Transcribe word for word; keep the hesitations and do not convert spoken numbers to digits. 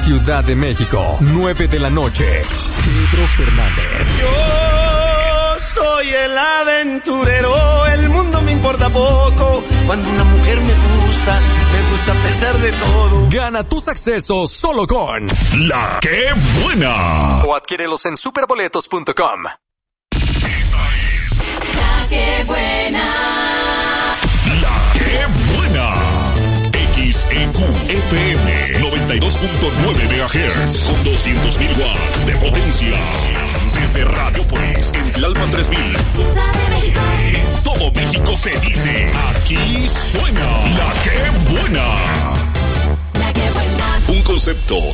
Ciudad de México, nueve de la noche. Pedro Fernández. Yo soy el aventurero, el mundo me importa poco. Cuando una mujer me gusta, me gusta a pesar de todo. Gana tus accesos solo con La Que Buena. O adquiérelos en superboletos punto com. La Que Buena. La Que Buena. X E Q F M noventa y dos punto nueve megahertz con doscientos mil watts de potencia. Desde Radiopolis en Tlalpan tres mil. Ciudad de México. En todo México se dice, aquí suena La Que Buena. La Que Buena. Un concepto